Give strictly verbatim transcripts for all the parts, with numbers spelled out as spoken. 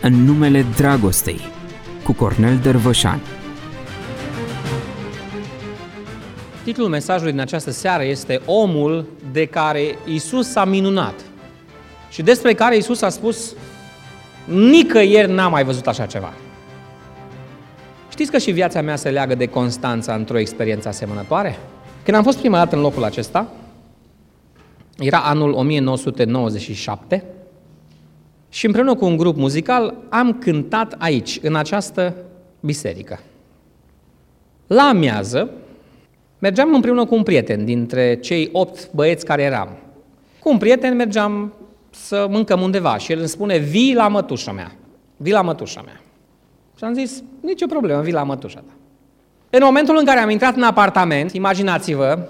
În numele dragostei, cu Cornel Dărvășan. Titlul mesajului din această seară este Omul de care Iisus s-a minunat și despre care Iisus a spus: nicăieri n-am mai văzut așa ceva. Știți că și viața mea se leagă de Constanța într-o experiență asemănătoare? Când am fost prima dată în locul acesta, era anul o mie nouă sute nouăzeci și șapte și împreună cu un grup muzical am cântat aici, în această biserică. La amiază mergeam împreună cu un prieten dintre cei opt băieți care eram. Cu un prieten mergeam să mâncăm undeva și el îmi spune: vii la mătușa mea, vii la mătușa mea. Și am zis: nicio problemă, vii la mătușa ta. În momentul în care am intrat în apartament, imaginați-vă,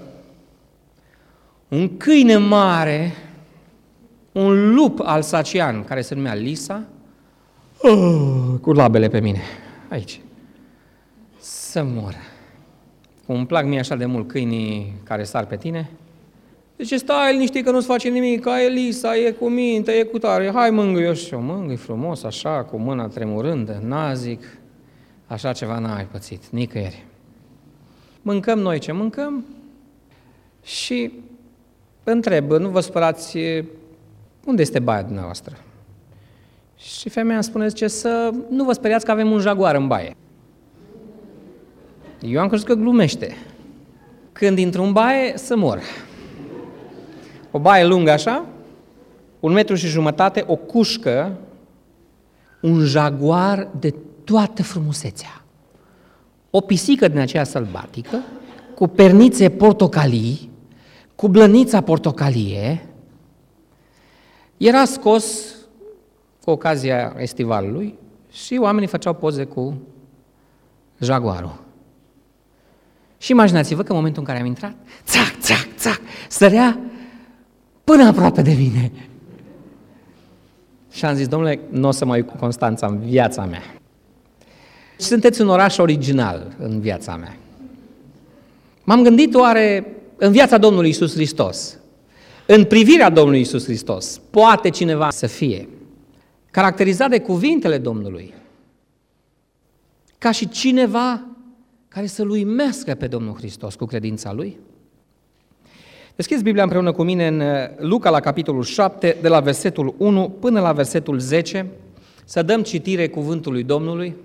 un câine mare, un lup alsacian care se numea Lisa, oh, cu labele pe mine, aici, să mor. Îmi plac mie așa de mult câinii care sar pe tine. Zice: stai liniștit că nu-ți face nimic, că e Lisa, e cu minte, e cu tare, hai mângâi-o. Și eu mângâi frumos, așa, cu mâna tremurândă, nazic, așa ceva n-ai pățit, nicăieri. Mâncăm noi ce mâncăm și întreb: nu vă spărați, unde este baia dumneavoastră? Și femeia îmi spune, zice, să nu vă speriați că avem un jaguar în baie. Eu am crezut că glumește. Când intru în baie, să mor. O baie lungă așa, un metru și jumătate, o cușcă, un jaguar de toată frumusețea. O pisică din aceea sălbatică, cu pernițe portocalii, cu blănița portocalie, era scos cu ocazia estivalului și oamenii făceau poze cu jaguarul. Și imaginați-vă că în momentul în care am intrat, țac, țac, țac, sărea până aproape de mine. Și am zis: domnule, nu o să mai uit cu Constanța în viața mea. Sunteți un oraș original în viața mea. M-am gândit, oare în viața Domnului Iisus Hristos, în privirea Domnului Iisus Hristos, poate cineva să fie caracterizat de cuvintele Domnului ca și cineva care să-L uimească pe Domnul Hristos cu credința Lui? Deschideți Biblia împreună cu mine în Luca la capitolul șapte, de la versetul unu până la versetul zece, să dăm citire cuvântului Domnului.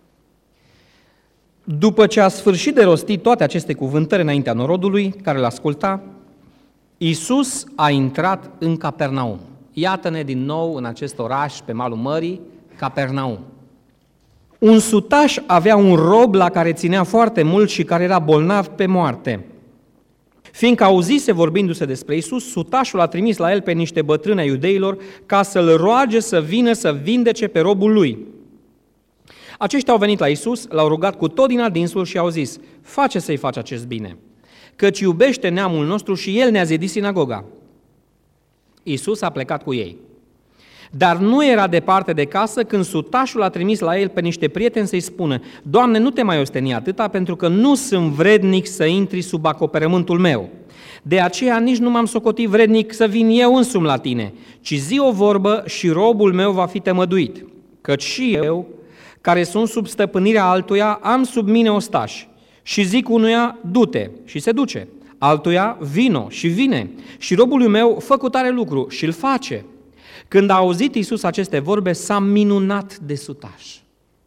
După ce a sfârșit de rostit toate aceste cuvântări înaintea norodului care l-asculta, Iisus a intrat în Capernaum. Iată-ne din nou în acest oraș pe malul mării, Capernaum. Un sutaș avea un rob la care ținea foarte mult și care era bolnav pe moarte. Fiindcă auzise vorbindu-se despre Iisus, sutașul a trimis la el pe niște bătrâni ai iudeilor ca să-l roage să vină să vindece pe robul lui. Aceștia au venit la Iisus, l-au rugat cu tot din adinsul și au zis: face să-i faci acest bine, căci iubește neamul nostru și el ne-a zidit sinagoga. Iisus a plecat cu ei. Dar nu era departe de casă când sutașul a trimis la el pe niște prieteni să-i spună: Doamne, nu te mai osteni atâta, pentru că nu sunt vrednic să intri sub acoperământul meu. De aceea nici nu m-am socotit vrednic să vin eu însumi la tine, ci zi o vorbă și robul meu va fi tămăduit. Căci și eu, care sunt sub stăpânirea altuia, am sub mine ostași și zic unuia: du-te, și se duce, altuia: vino, și vine, și robului meu: fă cu tare lucru, și îl face. Când a auzit Iisus aceste vorbe, s-a minunat de sutaș.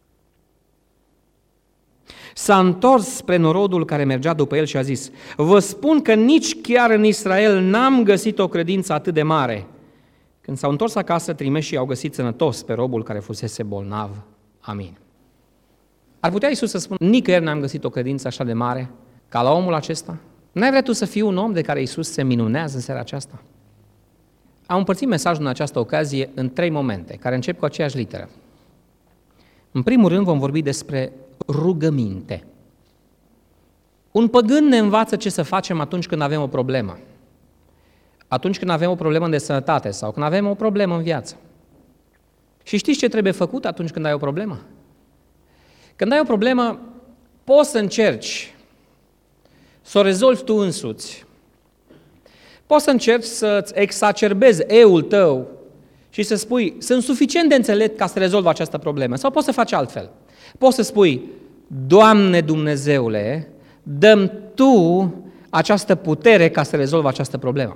S-a întors spre norodul care mergea după el și a zis: vă spun că nici chiar în Israel n-am găsit o credință atât de mare. Când s-au întors acasă, trimeșii au găsit sănătos pe robul care fusese bolnav. Amin. Ar putea Iisus să spună: nicăieri n-am găsit o credință așa de mare ca la omul acesta? N-ai vrea tu să fii un om de care Iisus se minunează în seara aceasta? Am împărțit mesajul în această ocazie în trei momente, care încep cu aceeași literă. În primul rând vom vorbi despre rugăminte. Un păgân ne învață ce să facem atunci când avem o problemă. Atunci când avem o problemă de sănătate sau când avem o problemă în viață. Și știți ce trebuie făcut atunci când ai o problemă? Când ai o problemă, poți să încerci să o rezolvi tu însuți. Poți să încerci să-ți exacerbezi eul tău și să spui, sunt suficient de înțelept ca să rezolv această problemă. Sau poți să faci altfel. Poți să spui, Doamne Dumnezeule, dă-mi Tu această putere ca să rezolv această problemă.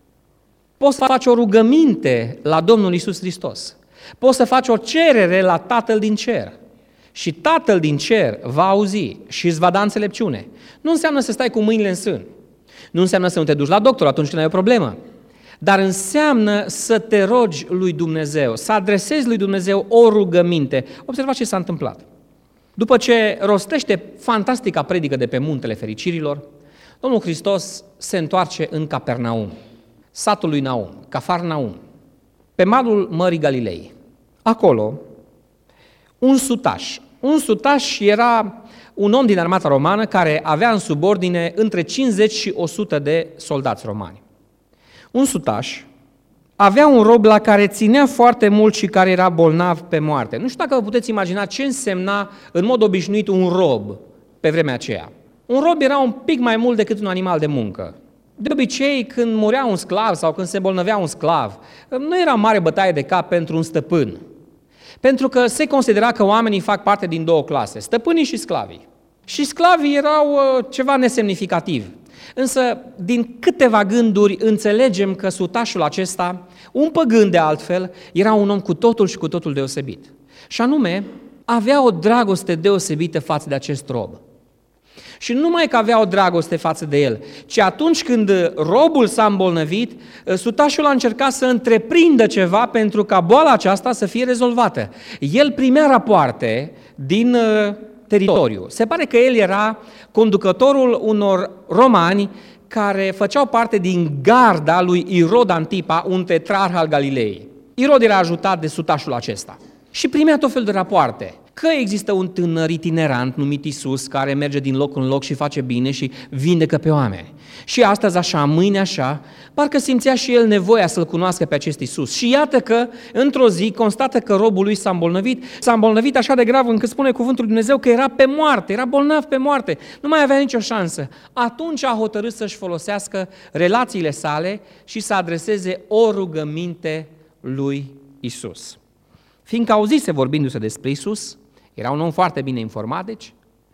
Poți să faci o rugăminte la Domnul Iisus Hristos. Poți să faci o cerere la Tatăl din cer. Și Tatăl din cer va auzi și îți va da înțelepciune. Nu înseamnă să stai cu mâinile în sân. Nu înseamnă să nu te duci la doctor atunci când ai o problemă. Dar înseamnă să te rogi lui Dumnezeu, să adresezi lui Dumnezeu o rugăminte. Observați ce s-a întâmplat. După ce rostește fantastica predică de pe Muntele Fericirilor, Domnul Hristos se întoarce în Capernaum, satul lui Naum, Cafarnaum, pe malul Mării Galilei. Acolo, un sutaș. Un sutaș era un om din armata romană care avea în subordine între cincizeci și o sută de soldați romani. Un sutaș avea un rob la care ținea foarte mult și care era bolnav pe moarte. Nu știu dacă vă puteți imagina ce însemna în mod obișnuit un rob pe vremea aceea. Un rob era un pic mai mult decât un animal de muncă. De obicei, când murea un sclav sau când se bolnăvea un sclav, nu era mare bătaie de cap pentru un stăpân. Pentru că se considera că oamenii fac parte din două clase, stăpânii și sclavii. Și sclavii erau uh, ceva nesemnificativ. Însă, din câteva gânduri, înțelegem că sutașul acesta, un păgân de altfel, era un om cu totul și cu totul deosebit. Și anume, avea o dragoste deosebită față de acest rob. Și nu numai că avea o dragoste față de el, ci atunci când robul s-a îmbolnăvit, sutașul a încercat să întreprindă ceva pentru ca boala aceasta să fie rezolvată. El primea rapoarte din teritoriu. Se pare că el era conducătorul unor romani care făceau parte din garda lui Irod Antipa, un tetrarh al Galilei. Irod era ajutat de sutașul acesta și primea tot felul de rapoarte. Că există un tânăr itinerant numit Iisus care merge din loc în loc și face bine și vindecă pe oameni. Și astăzi așa, mâine așa, parcă simțea și el nevoia să-L cunoască pe acest Iisus. Și iată că, într-o zi, constată că robul lui s-a îmbolnăvit, s-a îmbolnăvit așa de grav încât spune cuvântul lui Dumnezeu că era pe moarte, era bolnav pe moarte, nu mai avea nicio șansă. Atunci a hotărât să-și folosească relațiile sale și să adreseze o rugăminte lui Iisus. Fiindcă auzise vorbindu-se despre Iisus, era un om foarte bine informat, deci,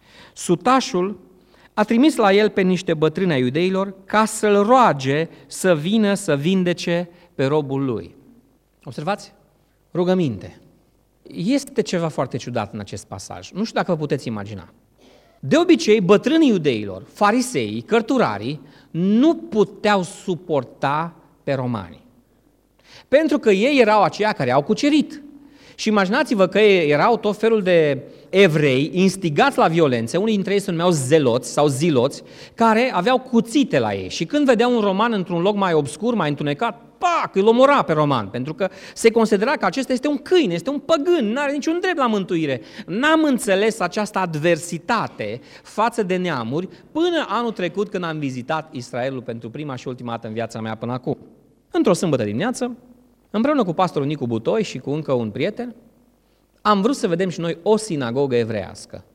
sutașul a trimis la el pe niște bătrâni ai iudeilor ca să-l roage să vină să vindece pe robul lui. Observați? Rugăminte. Este ceva foarte ciudat în acest pasaj. Nu știu dacă vă puteți imagina. De obicei, bătrânii iudeilor, fariseii, cărturarii, nu puteau suporta pe romani. Pentru că ei erau aceia care au cucerit. Și imaginați-vă că erau tot felul de evrei instigați la violențe, unii dintre ei se numeau zeloți sau ziloți, care aveau cuțite la ei. Și când vedeau un roman într-un loc mai obscur, mai întunecat, pac, îl omora pe roman, pentru că se considera că acesta este un câine, este un păgân, nu are niciun drept la mântuire. N-am înțeles această adversitate față de neamuri până anul trecut când am vizitat Israelul pentru prima și ultima dată în viața mea până acum. Într-o sâmbătă dimineață, împreună cu pastorul Nicu Butoi și cu încă un prieten, am vrut să vedem și noi o sinagogă evreiască.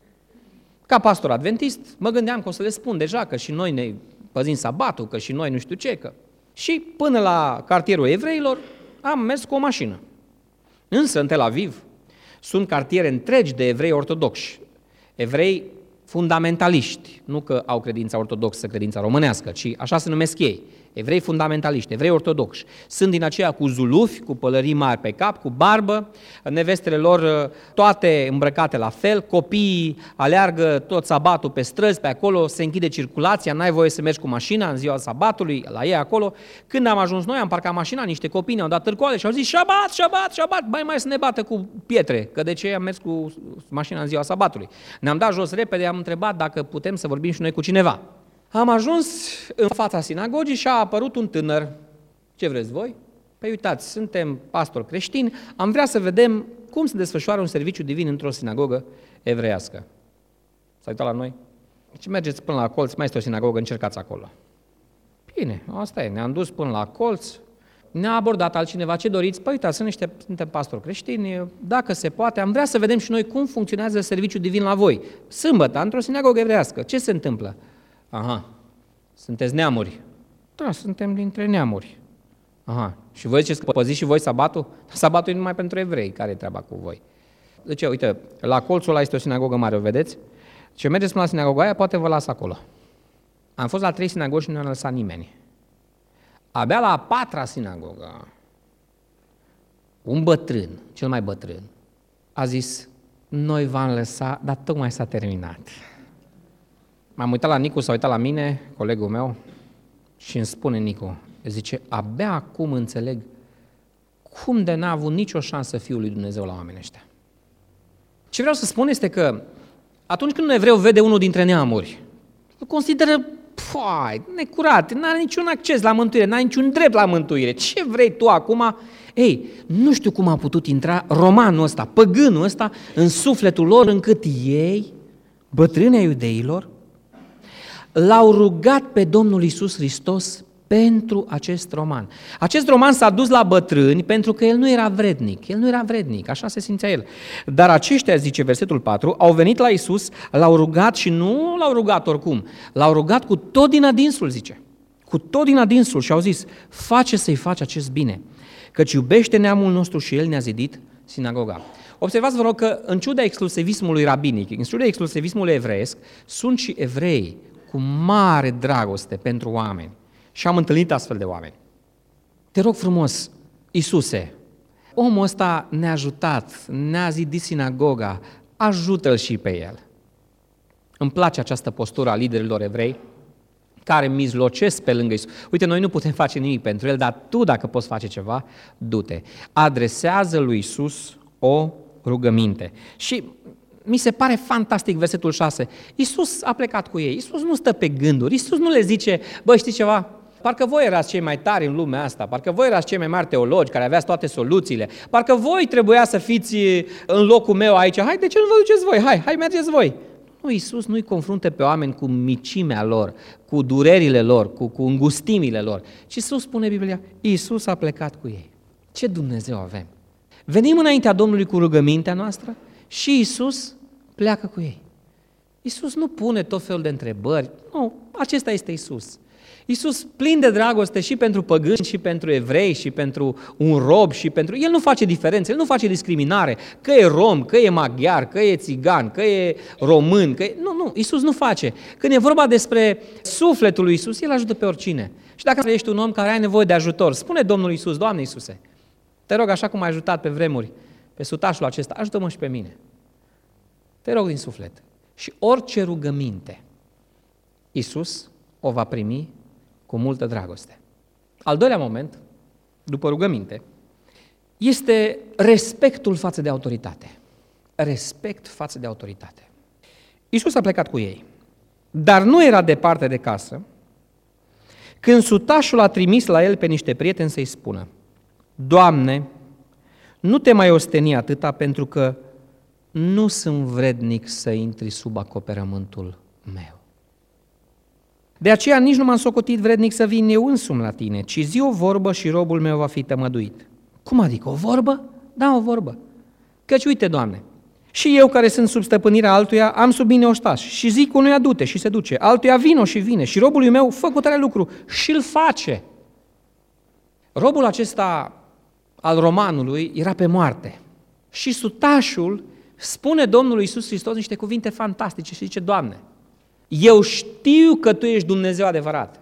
Ca pastor adventist, mă gândeam că o să le spun deja că și noi ne păzim sabatul, că și noi nu știu ce, că... Și până la cartierul evreilor am mers cu o mașină. Însă în Tel Aviv sunt cartiere întregi de evrei ortodoxi, evrei fundamentaliști, nu că au credința ortodoxă, credința românească, ci așa se numesc ei, evrei fundamentaliști, evrei ortodoxi. Sunt din aceia cu zulufi, cu pălării mari pe cap, cu barbă, nevestele lor toate îmbrăcate la fel, copiii aleargă tot sabatul pe străzi, pe acolo se închide circulația, n-ai voie să mergi cu mașina în ziua sabatului, la ei acolo. Când am ajuns noi, am parcat mașina, niște copii ne-au dat târcoale și au zis șabat, șabat, șabat, mai mai să ne bată cu pietre, că de ce am mers cu mașina în ziua sabatului. Ne-am dat jos repede, am întrebat dacă putem să vorbim și noi cu cineva. Am ajuns în fața sinagogii și a apărut un tânăr. Ce vreți voi? Păi uitați, suntem pastori creștini, am vrea să vedem cum se desfășoară un serviciu divin într-o sinagogă evreiască. S-a uitat la noi? Deci mergeți până la colț, mai este o sinagogă, încercați acolo. Bine, asta e, ne-am dus până la colț, ne-a abordat altcineva, ce doriți? Păi uitați, sunt niște, suntem pastori creștini, dacă se poate, am vrea să vedem și noi cum funcționează serviciul divin la voi. Sâmbătă, într-o sinagogă evreiască, ce se întâmplă? Aha, sunteți neamuri. Da, suntem dintre neamuri. Aha, și voi ziceți că păziți și voi sabatul? Sabatul e numai pentru evrei, care e treaba cu voi? Deci, uite, la colțul ăla este o sinagogă mare, o vedeți? Ce mergeți până la sinagoga aia, poate vă las acolo. Am fost la trei sinagogi și nu ne-a lăsat nimeni. Abia la a patra sinagogă, un bătrân, cel mai bătrân, a zis, noi v-am lăsat, dar tocmai s-a terminat. M-am uitat la Nicu, s-a uitat la mine, colegul meu, și îmi spune Nicu, zice, abia acum înțeleg cum de n-a avut nicio șansă Fiul lui Dumnezeu la oamenii ăștia. Ce vreau să spun este că atunci când un evreu vede unul dintre neamuri, îl consideră, păi, necurat, n-are niciun acces la mântuire, n-are niciun drept la mântuire. Ce vrei tu acum? Ei, nu știu cum a putut intra romanul ăsta, păgânul ăsta, în sufletul lor, încât ei, bătrânii iudeilor, l-au rugat pe Domnul Iisus Hristos pentru acest roman. Acest roman s-a dus la bătrâni pentru că el nu era vrednic. El nu era vrednic, așa se simțea el. Dar aceștia, zice versetul patru, au venit la Iisus, l-au rugat și nu l-au rugat oricum. L-au rugat cu tot din adinsul, zice. Cu tot din adinsul și au zis, face să-i faci acest bine, căci iubește neamul nostru și el ne-a zidit sinagoga. Observați, vă rog, că în ciuda exclusivismului rabinic, în ciuda exclusivismului evreiesc, sunt și evrei cu mare dragoste pentru oameni. Și am întâlnit astfel de oameni. Te rog frumos, Iisuse, omul ăsta ne-a ajutat, ne-a zidit sinagoga, ajută-l și pe el. Îmi place această postură a liderilor evrei care mijlocesc pe lângă Iisus. Uite, noi nu putem face nimic pentru el, dar tu, dacă poți face ceva, du-te. Adresează lui Iisus o rugăminte. Și mi se pare fantastic versetul șase. Iisus a plecat cu ei. Iisus nu stă pe gânduri. Iisus nu le zice, bă, știi ceva? Parcă voi erați cei mai tari în lumea asta, parcă voi erați cei mai mari teologi care aveați toate soluțiile, parcă voi trebuia să fiți în locul meu aici. Hai, de ce nu vă duceți voi? Hai, hai, mergeți voi. Nu, Iisus nu-i confruntă pe oameni cu micimea lor, cu durerile lor, cu, cu îngustimile lor. Și Iisus spune Biblia, Iisus a plecat cu ei. Ce Dumnezeu avem? Venim înaintea Domnului cu rugămintea noastră și Iisus pleacă cu ei. Iisus nu pune tot felul de întrebări. Nu, acesta este Iisus. Iisus plin de dragoste și pentru păgâni, și pentru evrei, și pentru un rob, și pentru... El nu face diferențe, El nu face discriminare, că e rom, că e maghiar, că e țigan, că e român, că e... Nu, nu, Iisus nu face. Când e vorba despre sufletul lui Iisus, El ajută pe oricine. Și dacă ești un om care ai nevoie de ajutor, spune Domnul Iisus, Doamne Iisuse, te rog, așa cum ai ajutat pe vremuri, pe sutașul acesta, ajută-mă și pe mine. Te rog din suflet. Și orice rugăminte, Iisus o va primi cu multă dragoste. Al doilea moment, după rugăminte, este respectul față de autoritate. Respect față de autoritate. Iisus a plecat cu ei, dar nu era departe de casă, când sutașul a trimis la el pe niște prieteni să-i spună, Doamne, nu te mai osteni atâta pentru că nu sunt vrednic să intri sub acoperământul meu. De aceea nici nu m-am socotit vrednic să vin eu însumi la tine, ci zi o vorbă și robul meu va fi tămăduit. Cum adică, o vorbă? Da, o vorbă. Căci uite, Doamne, și eu care sunt sub stăpânirea altuia am sub mine oștași și zic unuia du-te și se duce, altuia vino și vine și robului meu fă cu tare lucru și îl face. Robul acesta al romanului era pe moarte și sutașul spune Domnului Iisus Hristos niște cuvinte fantastice și zice, Doamne, eu știu că Tu ești Dumnezeu adevărat.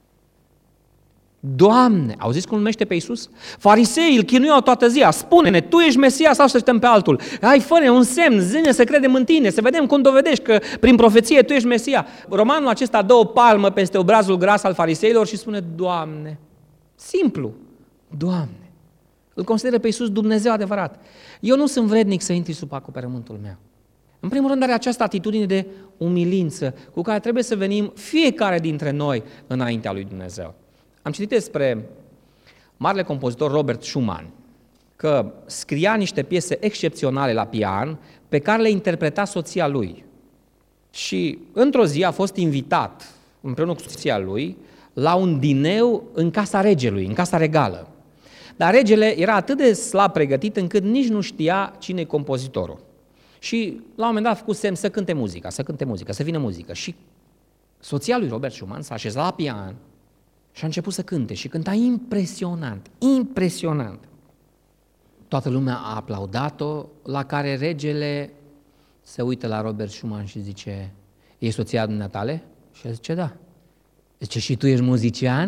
Doamne, auziți cum numește pe Iisus? Fariseii îl chinuiau toată ziua, spune-ne, Tu ești Mesia sau să stăm pe altul? Hai, fă-ne un semn, zi-ne să credem în Tine, să vedem cum dovedești că prin profeție Tu ești Mesia. Romanul acesta dă o palmă peste obrazul gras al fariseilor și spune, Doamne, simplu, Doamne, îl consideră pe Iisus Dumnezeu adevărat. Eu nu sunt vrednic să intri sub acoperământul meu. În primul rând are această atitudine de umilință cu care trebuie să venim fiecare dintre noi înaintea lui Dumnezeu. Am citit despre marele compozitor Robert Schumann, că scria niște piese excepționale la pian pe care le interpreta soția lui. Și într-o zi a fost invitat împreună cu soția lui la un dineu în casa regelui, în casa regală. Dar regele era atât de slab pregătit încât nici nu știa cine e compozitorul. Și la un moment dat a făcut semn să cânte muzica, să cânte muzica, să vină muzică. Și soția lui Robert Schumann s-a așezat la pian Și a început să cânte și cânta impresionant, impresionant. Toată lumea a aplaudat-o, la care regele se uită la Robert Schumann și zice: e soția dumneatale? Și el zice: da. Zice: și tu ești muzician?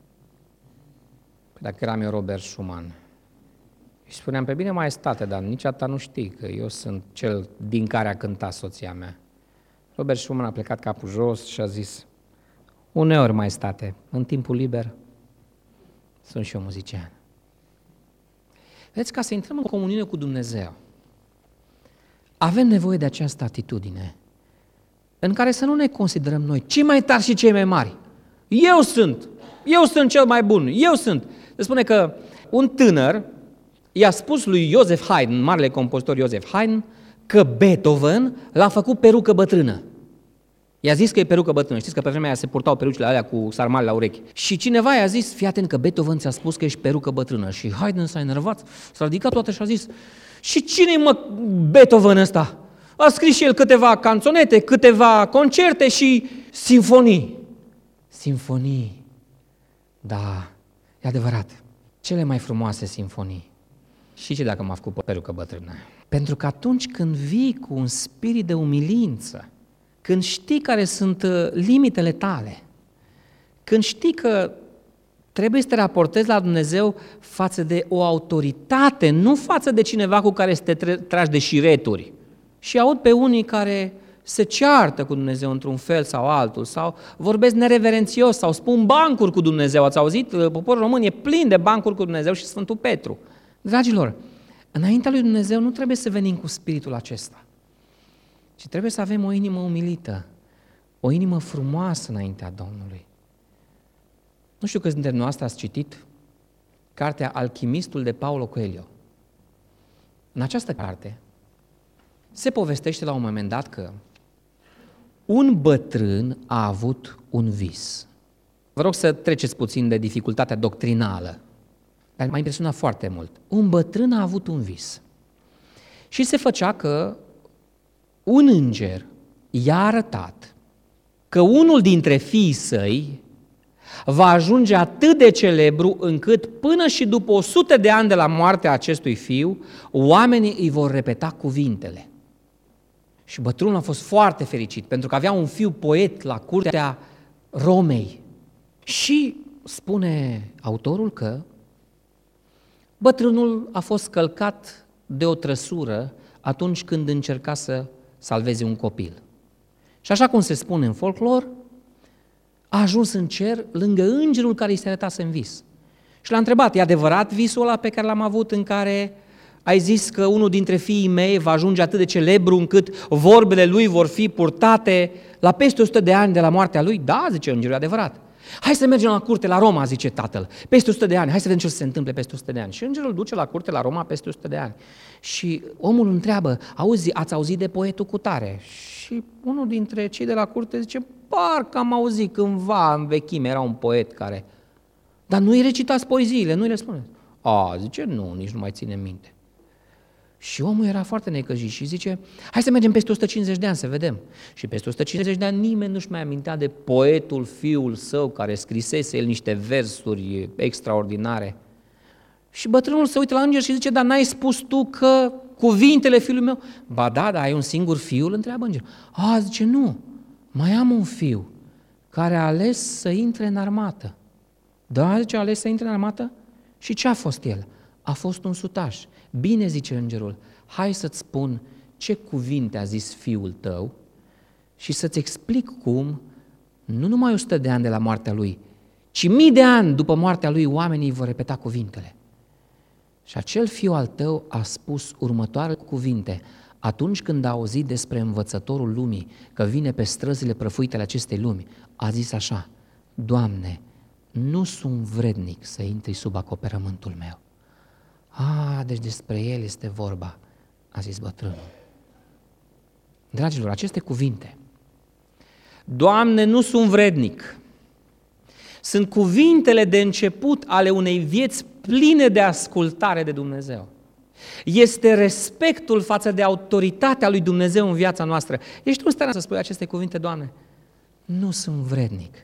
Păi dacă eram eu Robert Schumann. Și spuneam: pe bine, maestate, dar nici atâta nu știi că eu sunt cel din care a cântat soția mea. Robert Schumann a plecat capul jos și a zis: uneori, maestate, în timpul liber, sunt și eu muzician. Vedeți, ca să intrăm în comuniune cu Dumnezeu, avem nevoie de această atitudine în care să nu ne considerăm noi cei mai tari și cei mai mari. Eu sunt, eu sunt cel mai bun, eu sunt. Se spune că un tânăr i-a spus lui Joseph Haydn, marele compozitor Joseph Haydn, că Beethoven l-a făcut perucă bătrână. I-a zis că e perucă bătrână. Știți că pe vremea aia se purtau perucile alea cu sarmale la urechi. Și cineva i-a zis: fii atent că Beethoven ți-a spus că ești perucă bătrână. Și Haydn s-a enervat, s-a ridicat toată și a zis: și cine-i mă Beethoven ăsta? A scris și el câteva canțonete, câteva concerte și simfonii. Simfonii. Da, e adevărat. Cele mai frumoase simfonii. Și ce dacă m-a făcut perucă bătrână? Pentru că atunci când vii cu un spirit de umilință, când știi care sunt limitele tale, când știi că trebuie să te raportezi la Dumnezeu față de o autoritate, nu față de cineva cu care să te tragi de șireturi. Și aud pe unii care se ceartă cu Dumnezeu într-un fel sau altul, sau vorbesc nereverențios, sau spun bancuri cu Dumnezeu. Ați auzit? Poporul român e plin de bancuri cu Dumnezeu și Sfântul Petru. Dragilor, înaintea lui Dumnezeu nu trebuie să venim cu spiritul acesta, ci trebuie să avem o inimă umilită, o inimă frumoasă înaintea Domnului. Nu știu câți dintre noastre ați citit cartea Alchimistul de Paulo Coelho. În această carte se povestește la un moment dat că un bătrân a avut un vis. Vă rog să treceți puțin de dificultatea doctrinală, dar m-a impresionat foarte mult. Un bătrân a avut un vis și se făcea că un înger i-a arătat că unul dintre fiii săi va ajunge atât de celebru încât până și după o sută de ani de la moartea acestui fiu, oamenii îi vor repeta cuvintele. Și bătrânul a fost foarte fericit, pentru că avea un fiu poet la curtea Romei. Și spune autorul că bătrânul a fost călcat de o trăsură atunci când încerca să salveze un copil. Și așa cum se spune în folclor, a ajuns în cer lângă îngerul care îi se arătase în vis. Și l-a întrebat: e adevărat visul ăla pe care l-am avut în care ai zis că unul dintre fiii mei va ajunge atât de celebru încât vorbele lui vor fi purtate la peste o sută de ani de la moartea lui? Da, zice îngerul, e adevărat. Hai să mergem la curte la Roma, zice tatăl, peste o sută de ani, hai să vedem ce se întâmple peste o sută de ani. Și îngerul duce la curte la Roma peste o sută de ani. Și omul întreabă: auzi, ați auzit de poetul cutare? Și unul dintre cei de la curte zice: parcă am auzit cândva în vechime, era un poet care... Dar nu-i recitați poeziile, nu-i le spuneți. A, zice, nu, nici nu mai ține minte. Și omul era foarte necăjit și zice: hai să mergem peste o sută cincizeci de ani să vedem. Și peste o sută cincizeci de ani nimeni nu-și mai amintea de poetul fiul său care scrisese el niște versuri extraordinare. Și bătrânul se uită la înger și zice: dar n-ai spus tu că cuvintele fiului meu? Ba da, dar ai un singur fiu? Îl întreabă îngerul. A, zice, nu, mai am un fiu care a ales să intre în armată. Da, zice, a ales să intre în armată? Și ce a fost el? A fost un sutaș. Bine, zice îngerul, hai să-ți spun ce cuvinte a zis fiul tău și să-ți explic cum, nu numai o sută de ani de la moartea lui, ci mii de ani după moartea lui, oamenii vor repeta cuvintele. Și acel fiu al tău a spus următoarele cuvinte atunci când a auzit despre învățătorul lumii, că vine pe străzile prăfuite ale acestei lumi. A zis așa: Doamne, nu sunt vrednic să intri sub acoperământul meu. A, deci despre el este vorba, a zis bătrânul. Dragilor, aceste cuvinte, Doamne, nu sunt vrednic, sunt cuvintele de început ale unei vieți pline de ascultare de Dumnezeu. Este respectul față de autoritatea lui Dumnezeu în viața noastră. Ești tu în stare să spui aceste cuvinte: Doamne, nu sunt vrednic.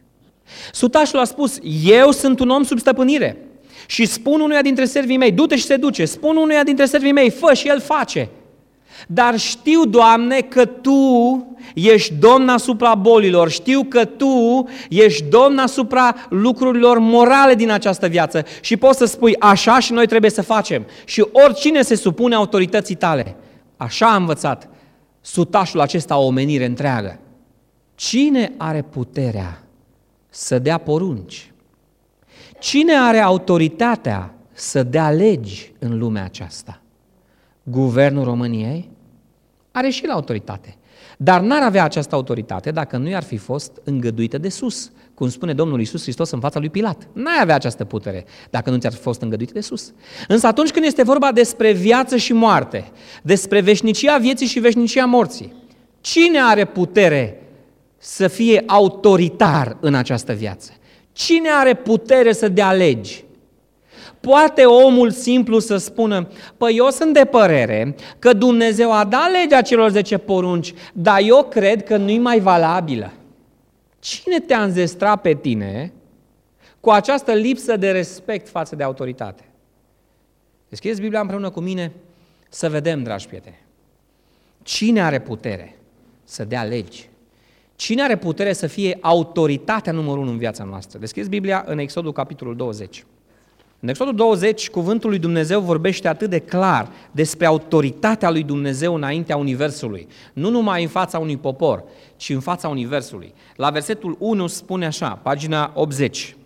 Sutașul a spus, eu sunt un om sub stăpânire și spun unuia dintre servii mei, du-te și se duce, spun unuia dintre servii mei, fă și el face. Dar știu, Doamne, că Tu ești Domn asupra bolilor, știu că Tu ești Domn asupra lucrurilor morale din această viață și poți să spui așa și noi trebuie să facem. Și oricine se supune autorității Tale. Așa a învățat sutașul acesta o omenire întreagă. Cine are puterea să dea porunci? Cine are autoritatea să dea legi în lumea aceasta? Guvernul României are și la autoritate, dar n-ar avea această autoritate dacă nu i-ar fi fost îngăduită de sus, cum spune Domnul Iisus Hristos în fața lui Pilat. N-ai avea această putere dacă nu ți-ar fi fost îngăduită de sus. Însă atunci când este vorba despre viață și moarte, despre veșnicia vieții și veșnicia morții, cine are putere să fie autoritar în această viață? Cine are putere să dea legi? Poate omul simplu să spună, păi eu sunt de părere că Dumnezeu a dat legea celor zece porunci, dar eu cred că nu-i mai valabilă. Cine te-a înzestrat pe tine cu această lipsă de respect față de autoritate? Deschideți Biblia împreună cu mine să vedem, dragi prieteni. Cine are putere să dea legi? Cine are putere să fie autoritatea numărul unu în viața noastră? Deschideți Biblia în Exodul capitolul douăzeci. În Exodul douăzeci, cuvântul lui Dumnezeu vorbește atât de clar despre autoritatea lui Dumnezeu înaintea Universului. Nu numai în fața unui popor, ci în fața Universului. La versetul unu spune așa, pagina optzeci.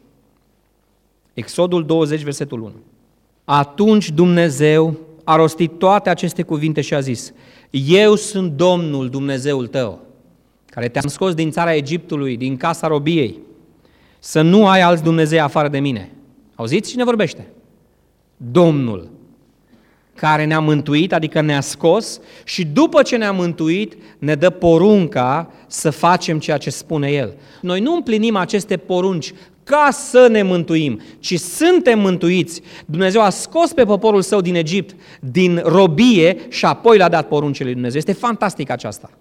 Exodul douăzeci, versetul unu. Atunci Dumnezeu a rostit toate aceste cuvinte și a zis, eu sunt Domnul Dumnezeul tău, care te-am scos din țara Egiptului, din casa robiei, să nu ai alți Dumnezei afară de mine. Auziți cine vorbește? Domnul, care ne-a mântuit, adică ne-a scos și după ce ne-a mântuit, ne dă porunca să facem ceea ce spune El. Noi nu împlinim aceste porunci ca să ne mântuim, ci suntem mântuiți. Dumnezeu a scos pe poporul Său din Egipt, din robie și apoi le-a dat poruncile lui Dumnezeu. Este fantastic aceasta.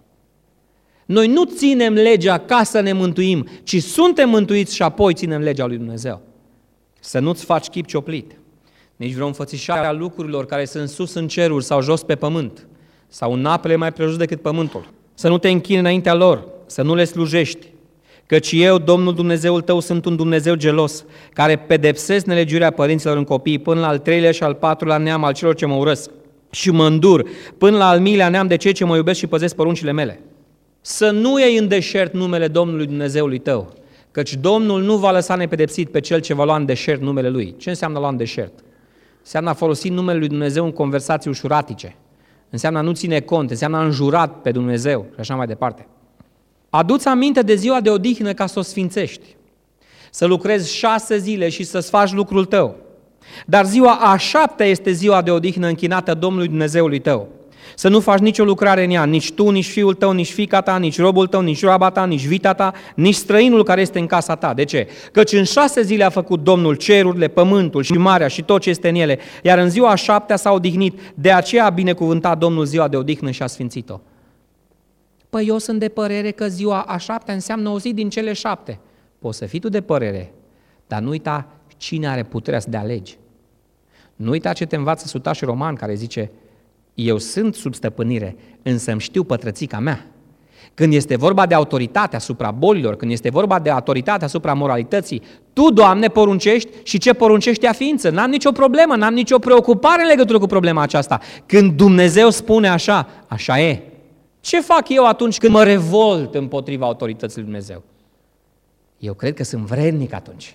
Noi nu ținem legea ca să ne mântuim, ci suntem mântuiți și apoi ținem legea lui Dumnezeu. Să nu-ți faci chip cioplit, nici vreo înfățișare a lucrurilor care sunt sus în ceruri sau jos pe pământ, sau în apele mai prejos decât pământul. Să nu te închini înaintea lor, să nu le slujești, căci eu, Domnul Dumnezeul tău, sunt un Dumnezeu gelos, care pedepsesc nelegiuirea părinților în copii până la al treilea și al patrulea neam al celor ce mă urăsc și mă îndur până la al miilea neam de cei ce mă iubesc și păzesc poruncile mele. Să nu iei în deșert numele Domnului Dumnezeului tău, căci Domnul nu va lăsa nepedepsit pe cel ce va lua în deșert numele Lui. Ce înseamnă lua în deșert? Înseamnă a folosi numele Lui Dumnezeu în conversații ușuratice. Înseamnă a nu ține cont, înseamnă a înjurat pe Dumnezeu și așa mai departe. Adu-ți aminte de ziua de odihnă ca să o sfințești, să lucrezi șase zile și să-ți faci lucrul tău. Dar ziua a șaptea este ziua de odihnă închinată Domnului Dumnezeului tău. Să nu faci nicio lucrare în ea, nici tu, nici fiul tău, nici fiica ta, nici robul tău, nici roaba ta, nici vita ta, nici străinul care este în casa ta. De ce? Căci în șase zile a făcut Domnul cerurile, pământul și marea și tot ce este în ele, iar în ziua a șaptea s-a odihnit, de aceea a binecuvântat Domnul ziua de odihnă și a sfințit-o. Păi eu sunt de părere că ziua a șaptea înseamnă o zi din cele șapte. Poți să fii tu de părere, dar nu uita cine are puterea să dea legi. Nu uita ce te învață sutașul roman care zice, eu sunt sub stăpânire, însă îmi știu pătrățica mea. Când este vorba de autoritate asupra bolilor, când este vorba de autoritate asupra moralității, Tu, Doamne, poruncești și ce poruncești ea ființă. N-am nicio problemă, n-am nicio preocupare în legătură cu problema aceasta. Când Dumnezeu spune așa, așa e. Ce fac eu atunci când mă revolt împotriva autorității lui Dumnezeu? Eu cred că sunt vrednic atunci.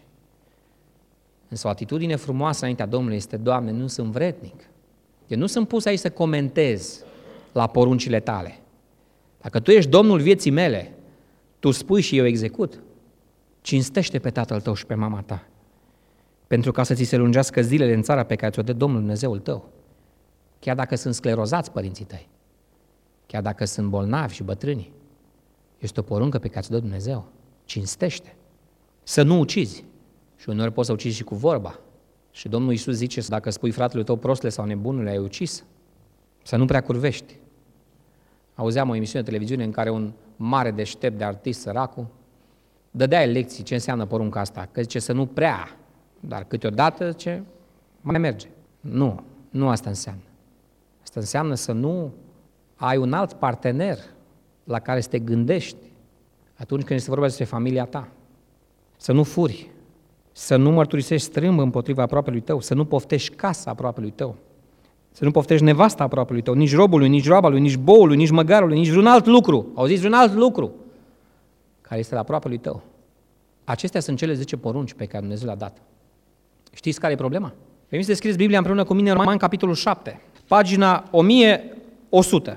Însă o atitudine frumoasă înaintea Domnului este, Doamne, nu sunt vrednic. Eu nu sunt pus aici să comentez la poruncile tale. Dacă tu ești Domnul vieții mele, tu spui și eu execut. Cinstește pe tatăl tău și pe mama ta, pentru ca să ți se lungească zilele în țara pe care ți-o dă Domnul Dumnezeul tău. Chiar dacă sunt sclerozați părinții tăi, chiar dacă sunt bolnavi și bătrâni, este o poruncă pe care ți-o dă Dumnezeu. Cinstește. Să nu ucizi. Și uneori poți să ucizi și cu vorba. Și Domnul Iisus zice, dacă spui fratelui tău prostule sau nebunule, ai ucis. Să nu prea curvești. Auzeam o emisiune de televiziune în care un mare deștept de artist, săracul, dădea lecții ce înseamnă porunca asta, că zice să nu prea, dar câteodată ce mai merge. Nu, nu asta înseamnă. Asta înseamnă să nu ai un alt partener la care să te gândești atunci când este vorba despre familia ta. Să nu furi, să nu mărturisești strâmb împotriva aproapelui tău, să nu poftești casa aproapelui tău, să nu poftești nevasta aproapelui tău, nici robului, nici roaba lui, nici boului, nici măgarului, nici vreun alt lucru. Auziți, vreun alt lucru care este la aproapelui tău. Acestea sunt cele zece porunci pe care Dumnezeu le-a dat. Știți care e problema? Veniți să scrieți Biblia împreună cu mine în Romani, capitolul șapte, pagina o mie o sută.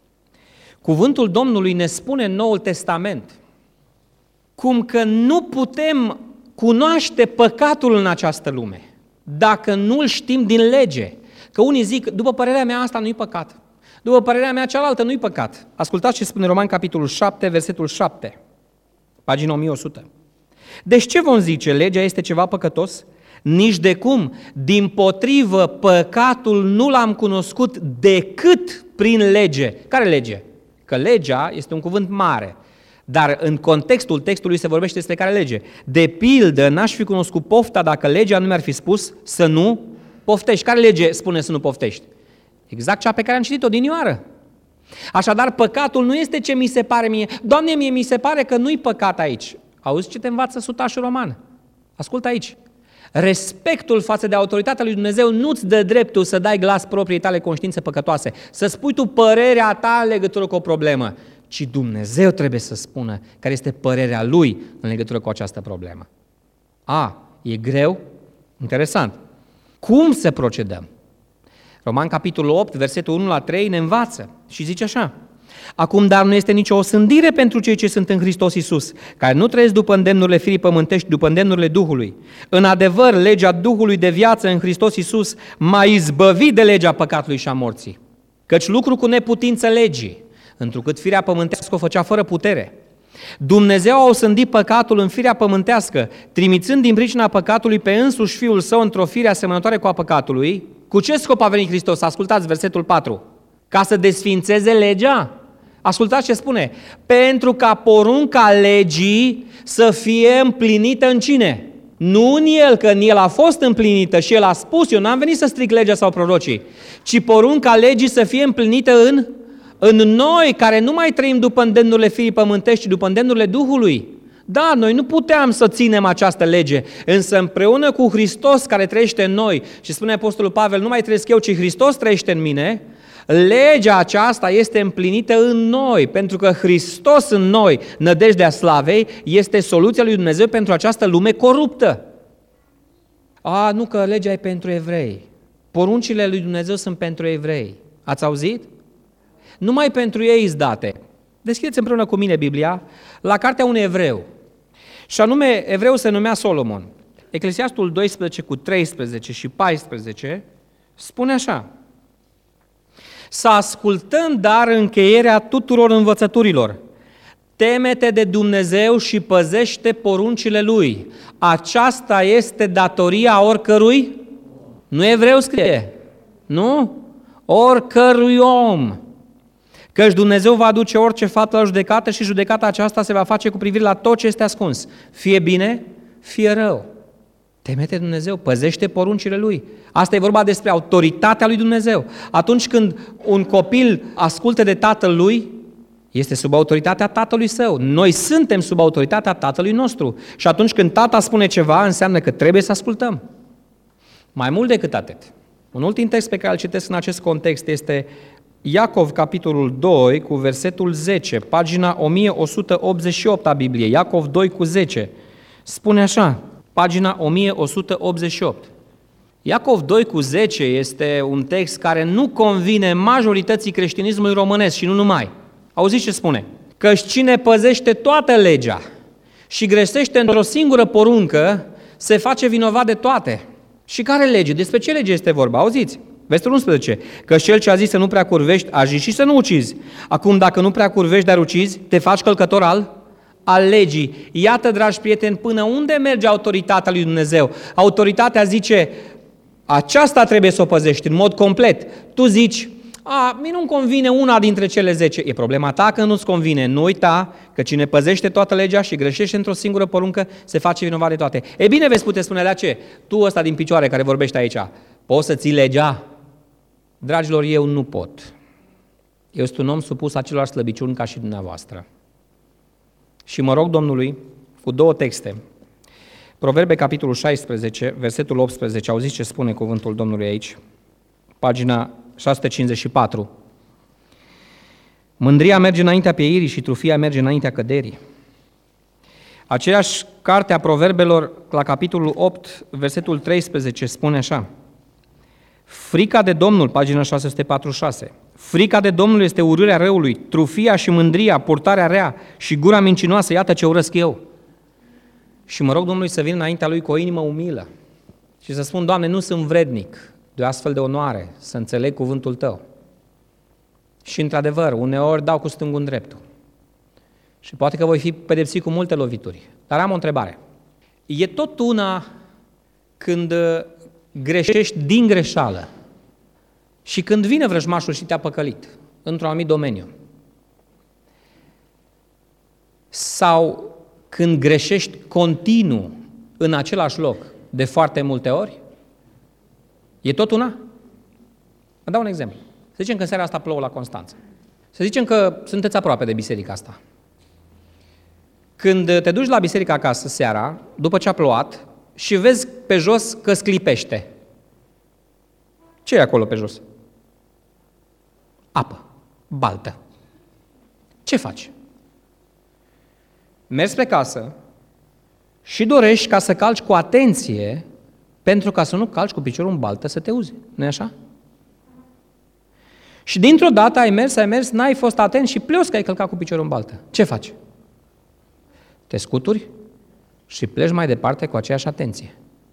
Cuvântul Domnului ne spune în Noul Testament cum că nu putem cunoaște păcatul în această lume dacă nu-l știm din lege. Că unii zic, după părerea mea asta nu-i păcat, după părerea mea cealaltă nu-i păcat. Ascultați ce spune Romani, capitolul șapte, versetul șapte, pagina o mie o sută. Deci ce vom zice? Legea este ceva păcătos? Nici de cum. Dimpotrivă, păcatul nu l-am cunoscut decât prin lege. Care lege? Că legea este un cuvânt mare, dar în contextul textului se vorbește despre care lege. De pildă, n-aș fi cunoscut pofta dacă legea nu mi-ar fi spus să nu poftești. Care lege spune să nu poftești? Exact cea pe care am citit-o dinioară. Așadar, păcatul nu este ce mi se pare mie. Doamne, mie mi se pare că nu-i păcat aici. Auzi ce te învață sutașul roman? Ascultă aici. Respectul față de autoritatea lui Dumnezeu nu-ți dă dreptul să dai glas propriei tale conștiințe păcătoase, să spui tu părerea ta în legătură cu o problemă, ci Dumnezeu trebuie să spună care este părerea Lui în legătură cu această problemă. A, e greu? Interesant. Cum să procedăm? Roman, capitolul opt, versetul unu la trei, ne învață și zice așa: acum, dar nu este nicio osândire pentru cei ce sunt în Hristos Iisus, care nu trăiesc după îndemnurile firii pământești, după îndemnurile Duhului. În adevăr, legea Duhului de viață în Hristos Iisus m-a izbăvit de legea păcatului și a morții. Căci lucru cu neputință legii, întrucât firea pământească o făcea fără putere. Dumnezeu a osândit păcatul în firea pământească, trimițând din pricina păcatului pe însuși Fiul Său într-o fire asemănătoare cu a păcatului. Cu ce scop a venit Hristos? Ascultați versetul patru. Ca să desfințeze legea? Ascultați ce spune. Pentru ca porunca legii să fie împlinită în cine? Nu în El, că în El a fost împlinită și El a spus, eu n-am venit să stric legea sau prorocii, ci porunca legii să fie împlinită în, în noi, care nu mai trăim după îndemnurile firii pământești, ci după îndemnurile Duhului. Da, noi nu puteam să ținem această lege, însă împreună cu Hristos care trăiește în noi, și spune Apostolul Pavel, nu mai trăiesc eu, ci Hristos trăiește în mine, legea aceasta este împlinită în noi, pentru că Hristos în noi, nădejdea slavei, este soluția lui Dumnezeu pentru această lume coruptă. A, nu că legea e pentru evrei. Poruncile lui Dumnezeu sunt pentru evrei. Ați auzit? Numai pentru ei îți date. Deschideți împreună cu mine Biblia la cartea unui evreu. Și anume, evreu se numea Solomon. Eclesiastul doisprezece cu treisprezece și paisprezece spune așa: să ascultăm dar încheierea tuturor învățăturilor. Teme-te de Dumnezeu și păzește poruncile Lui. Aceasta este datoria oricărui? Nu evreu scrie, nu? Oricărui om. Căci Dumnezeu va aduce orice faptă la judecată și judecata aceasta se va face cu privire la tot ce este ascuns. Fie bine, fie rău. Teme-te de Dumnezeu, păzește poruncile Lui. Asta e vorba despre autoritatea lui Dumnezeu. Atunci când un copil ascultă de tatăl lui, este sub autoritatea tatălui său. Noi suntem sub autoritatea tatălui nostru. Și atunci când tata spune ceva, înseamnă că trebuie să ascultăm. Mai mult decât atât. Un ultim text pe care îl citesc în acest context este Iacov, capitolul doi, cu versetul zece, pagina o mie o sută optzeci și opt a Bibliei. Iacov doi cu zece. Spune așa, pagina o mie o sută optzeci și opt. Iacov doi cu zece este un text care nu convine majorității creștinismului românesc și nu numai. Auziți ce spune? Căci cine păzește toată legea și greșește într-o singură poruncă, se face vinovat de toate. Și care lege? Despre ce lege este vorba? Auziți? Versetul unsprezece. Că cel ce a zis să nu prea curvești, a zis și să nu ucizi. Acum, dacă nu prea curvești, dar ucizi, te faci călcător al, al legii. Iată, dragi prieteni, până unde merge autoritatea lui Dumnezeu? Autoritatea zice, aceasta trebuie să o păzești în mod complet. Tu zici, A, mie nu-mi convine una dintre cele zece. E problema ta că nu-ți convine. Nu uita că cine păzește toată legea și greșește într-o singură poruncă, se face vinovat de toate. E bine, veți putea spune, la ce? Tu ăsta din picioare care vorbești aici, poți să ții legea? Dragilor, eu nu pot. Eu sunt un om supus acelor slăbiciuni ca și dumneavoastră. Și mă rog Domnului cu două texte. Proverbe, capitolul șaisprezece, versetul optsprezece, auziți ce spune cuvântul Domnului aici? Pagina șase sute cincizeci și patru. Mândria merge înaintea pieirii și trufia merge înaintea căderii. Aceeași carte a Proverbelor, la capitolul opt, versetul treisprezece, spune așa. Frica de Domnul, pagina șase sute patruzeci și șase. Frica de Domnul este urârea răului, trufia și mândria, purtarea rea și gura mincinoasă, iată ce urăsc eu. Și mă rog Domnului să vin înaintea Lui cu o inimă umilă și să spun, Doamne, nu sunt vrednic de o astfel de onoare, să înțeleg cuvântul Tău. Și într-adevăr, uneori dau cu stângul în dreptul. Și poate că voi fi pedepsit cu multe lovituri. Dar am o întrebare. E tot una când greșești din greșeală și când vine vrăjmașul și te-a păcălit într-un anumit domeniu. Sau când greșești continuu în același loc de foarte multe ori, e tot una? Vă dau un exemplu. Să zicem că în seara asta plouă la Constanța. Să zicem că sunteți aproape de biserica asta. Când te duci la biserica acasă seara, după ce a plouat, și vezi pe jos că sclipește. Ce e acolo pe jos? Apă, baltă. Ce faci? Mergi pe casă și dorești ca să calci cu atenție, pentru ca să nu calci cu piciorul în baltă să te uzi. Nu-i așa? Și dintr-o dată ai mers, ai mers, n-ai fost atent și pleci că ai călcat cu piciorul în baltă. Ce faci? Te scuturi și pleci mai departe cu aceeași atenție.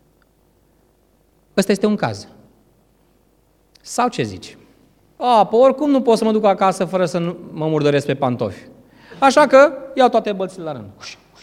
Ăsta este un caz. Sau ce zici? A, pe oricum nu pot să mă duc acasă fără să nu mă murdăresc pe pantofi. Așa că iau toate bălțile la rând.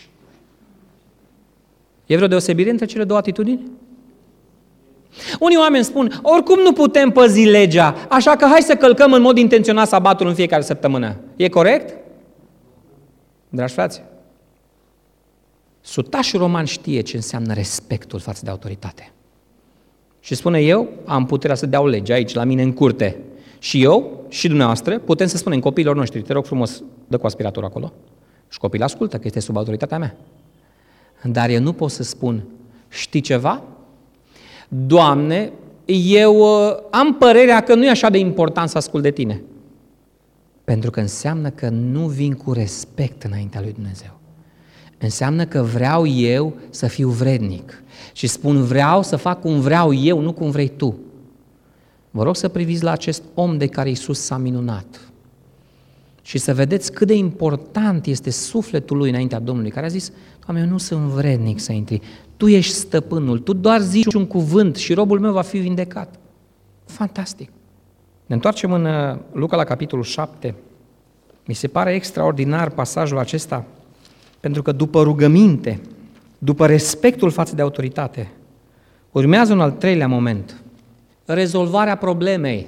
E vreo deosebire între cele două atitudini? Unii oameni spun, oricum nu putem păzi legea, așa că hai să călcăm în mod intenționat sabatul în fiecare săptămână. E corect? Dragi frați, sutașul roman știe ce înseamnă respectul față de autoritate. Și spune, eu am puterea să dau lege aici, la mine în curte. Și eu, și dumneavoastră, putem să spunem copiilor noștri, te rog frumos, dă cu aspiratorul acolo. Și copilul ascultă, că este sub autoritatea mea. Dar eu nu pot să spun, știi ceva? Doamne, eu uh, am părerea că nu e așa de important să ascult de tine. Pentru că înseamnă că nu vin cu respect înaintea lui Dumnezeu. Înseamnă că vreau eu să fiu vrednic. Și spun, vreau să fac cum vreau eu, nu cum vrei tu. Vă rog să priviți la acest om de care Iisus s-a minunat. Și să vedeți cât de important este sufletul lui înaintea Domnului, care a zis, Doamne, eu nu sunt vrednic să intri. Tu ești stăpânul, tu doar zici un cuvânt și robul meu va fi vindecat. Fantastic! Ne întoarcem în Luca la capitolul șapte. Mi se pare extraordinar pasajul acesta, pentru că după rugăminte, după respectul față de autoritate, urmează un al treilea moment. Rezolvarea problemei.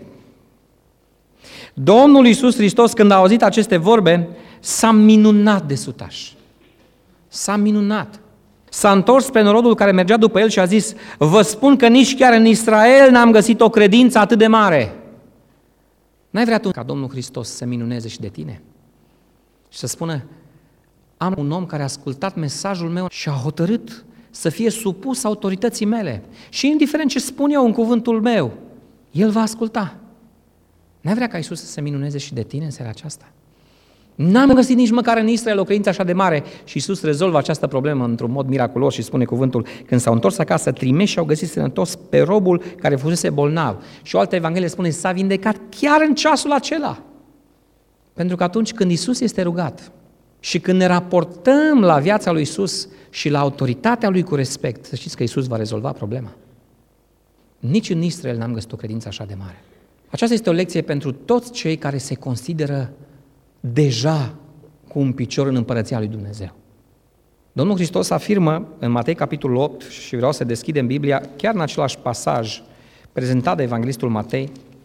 Domnul Iisus Hristos, când a auzit aceste vorbe, s-a minunat de sutaș. S-a minunat. S-a întors pe norodul care mergea după el și a zis, vă spun că nici chiar în Israel n-am găsit o credință atât de mare. N-ai vrea tu ca Domnul Hristos să se minuneze și de tine? Și să spună, am un om care a ascultat mesajul meu și a hotărât să fie supus autorității mele. Și indiferent ce spun eu în cuvântul meu, el va asculta. N-ai vrea ca Iisus să se minuneze și de tine în seara aceasta? N-am găsit nici măcar în Israel o credință așa de mare și Iisus rezolvă această problemă într-un mod miraculos și spune cuvântul, când s-au întors acasă, trimeși și au găsit sănătos pe robul care fusese bolnav. Și o altă evanghelie spune, s-a vindecat chiar în ceasul acela. Pentru că atunci când Iisus este rugat și când ne raportăm la viața lui Iisus și la autoritatea lui cu respect, să știți că Iisus va rezolva problema. Nici în Israel n-am găsit o credință așa de mare. Aceasta este o lecție pentru toți cei care se consideră deja cu un picior în împărăția lui Dumnezeu. Domnul Hristos afirmă în Matei capitolul opt, și vreau să deschidem Biblia, chiar în același pasaj prezentat de evanghelistul Matei,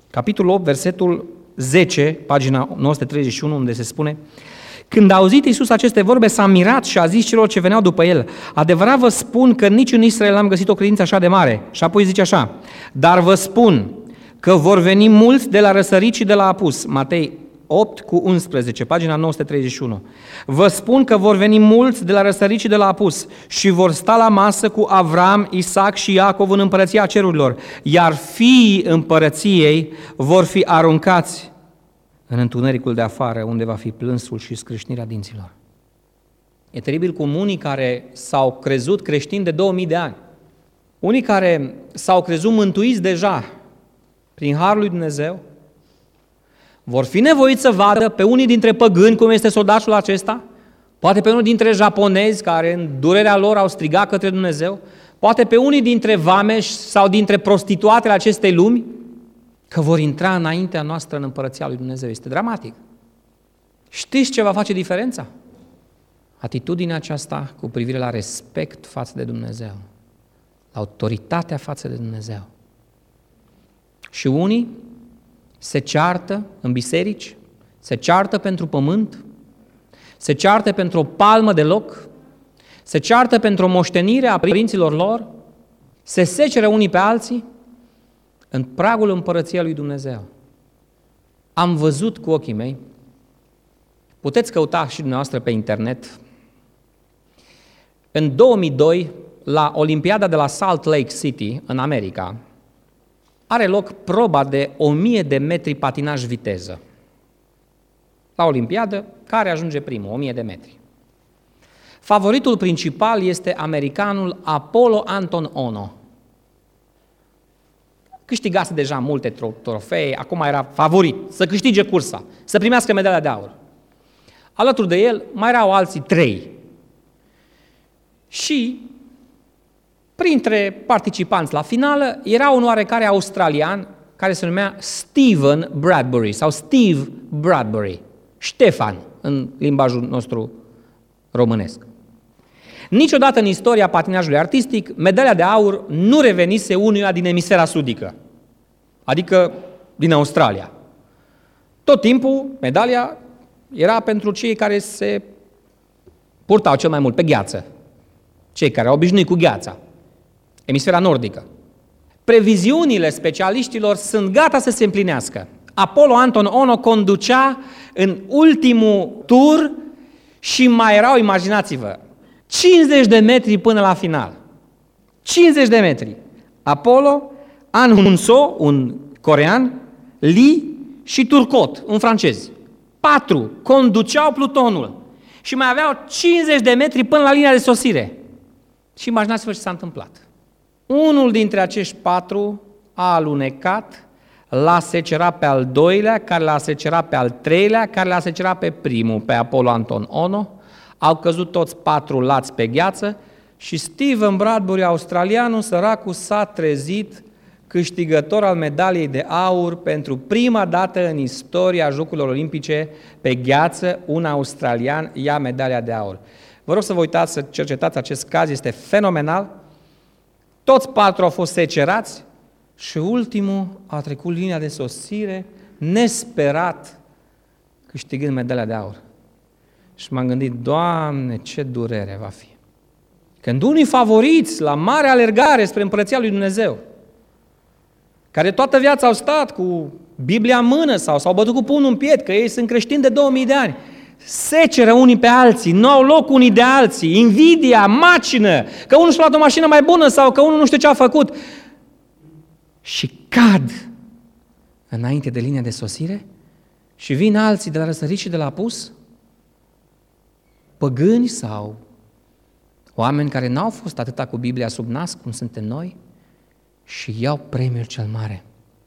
capitolul opt, versetul zece, pagina nouă sute treizeci și unu, unde se spune: când a auzit Iisus aceste vorbe, s-a mirat și a zis celor ce veneau după el: adevărat vă spun că nici în Israel n-am găsit o credință așa de mare. Și apoi zice așa: dar vă spun că vor veni mulți de la răsărit și de la apus. Matei opt cu unsprezece, pagina nouă sute treizeci și unu. Vă spun că vor veni mulți de la răsărit și de la apus și vor sta la masă cu Avram, Isaac și Iacov în împărăția cerurilor, iar fiii împărăției vor fi aruncați în întunericul de afară, unde va fi plânsul și scrâșnirea dinților. E teribil cum unii care s-au crezut creștini de două mii de ani, unii care s-au crezut mântuiți deja prin harul lui Dumnezeu, vor fi nevoiți să vadă pe unii dintre păgâni, cum este soldatul acesta, poate pe unii dintre japonezi care în durerea lor au strigat către Dumnezeu, poate pe unii dintre vameși sau dintre prostituatele acestei lumi, că vor intra înaintea noastră în împărăția lui Dumnezeu. Este dramatic. Știți ce va face diferența? Atitudinea aceasta cu privire la respect față de Dumnezeu, la autoritatea față de Dumnezeu. Și unii se ceartă în biserici, se ceartă pentru pământ, se ceartă pentru o palmă de loc, se ceartă pentru o moștenire a părinților lor, se seceră unii pe alții în pragul împărăției lui Dumnezeu. Am văzut cu ochii mei, puteți căuta și dumneavoastră pe internet, în două mii doi, la Olimpiada de la Salt Lake City, în America, are loc proba de o mie de metri patinaj viteză. La Olimpiadă, care ajunge primul? o mie de metri. Favoritul principal este americanul Apollo Anton Ono. Câștigase deja multe trofee, acum era favorit să câștige cursa, să primească medalia de aur. Alături de el mai erau alții trei. Și printre participanți la finală era un oarecare australian care se numea Stephen Bradbury sau Steve Bradbury, Ștefan în limbajul nostru românesc. Niciodată în istoria patinajului artistic, medalia de aur nu revenise unuia din emisfera sudică, adică din Australia. Tot timpul, medalia era pentru cei care se purtau cel mai mult pe gheață, cei care au obișnuit cu gheața, emisfera nordică. Previziunile specialiștilor sunt gata să se împlinească. Apollo Anton Ono conducea în ultimul tur și mai erau, imaginați-vă, cincizeci de metri până la final. cincizeci de metri. Apollo, An Hun-so, un corean, Lee și Turcotte, un francez. Patru conduceau plutonul și mai aveau cincizeci de metri până la linia de sosire. Și imaginați-vă ce s-a întâmplat. Unul dintre acești patru a alunecat, l-a secerat pe al doilea, care l-a secerat pe al treilea, care l-a secerat pe primul, pe Apollo Anton Ono. Au căzut toți patru lați pe gheață și Stephen Bradbury, australianul, săracul, s-a trezit câștigător al medaliei de aur pentru prima dată în istoria Jocurilor Olimpice pe gheață, un australian ia medalia de aur. Vă rog să vă uitați, să cercetați acest caz, este fenomenal. Toți patru au fost secerați și ultimul a trecut linia de sosire, nesperat, câștigând medalia de aur. Și m-am gândit, Doamne, ce durere va fi. Când unii favoriți la mare alergare spre împărăția lui Dumnezeu, care toată viața au stat cu Biblia în mână sau s-au bătut cu pumnul în piept, că ei sunt creștini de două mii de ani, seceră unii pe alții, nu au loc unii de alții, invidia, macină, că unul și-a luat o mașină mai bună sau că unul nu știu ce a făcut. Și cad înainte de linia de sosire și vin alții de la răsărit și de la apus, păgâni sau oameni care n-au fost atâta cu Biblia sub nas cum suntem noi și iau premiul cel mare.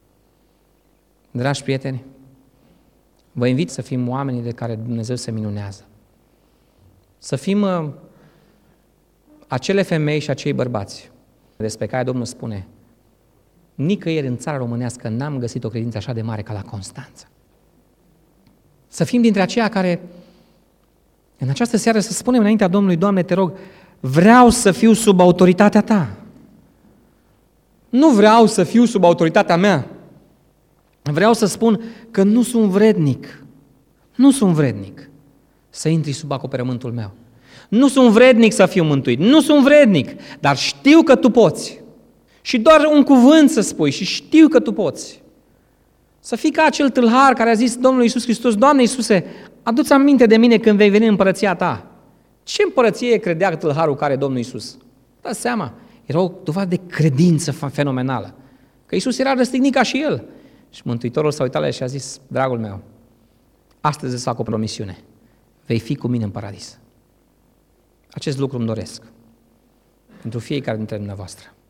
Dragi prieteni, vă invit să fim oamenii de care Dumnezeu se minunează. Să fim uh, acele femei și acei bărbați despre care Domnul spune: nicăieri în țara românească n-am găsit o credință așa de mare ca la Constanța. Să fim dintre aceia care în această seară să spunem înaintea Domnului: Doamne, te rog, vreau să fiu sub autoritatea Ta. Nu vreau să fiu sub autoritatea mea. Vreau să spun că nu sunt vrednic, nu sunt vrednic să intri sub acoperământul meu. Nu sunt vrednic să fiu mântuit, nu sunt vrednic, dar știu că tu poți. Și doar un cuvânt să spui și știu că tu poți. Să fii ca acel tâlhar care a zis Domnului Iisus Hristos, Doamne Iisuse, adu-ți aminte de mine când vei veni în împărăția ta. Ce împărăție credea tâlharul care Domnul Iisus? Dați seama, era o dovadă de credință fenomenală. Că Iisus era răstignit ca și el. Și Mântuitorul s-a uitat la el și a zis, dragul meu, astăzi îți fac o promisiune, vei fi cu mine în paradis. Acest lucru îmi doresc pentru fiecare dintre dumneavoastră.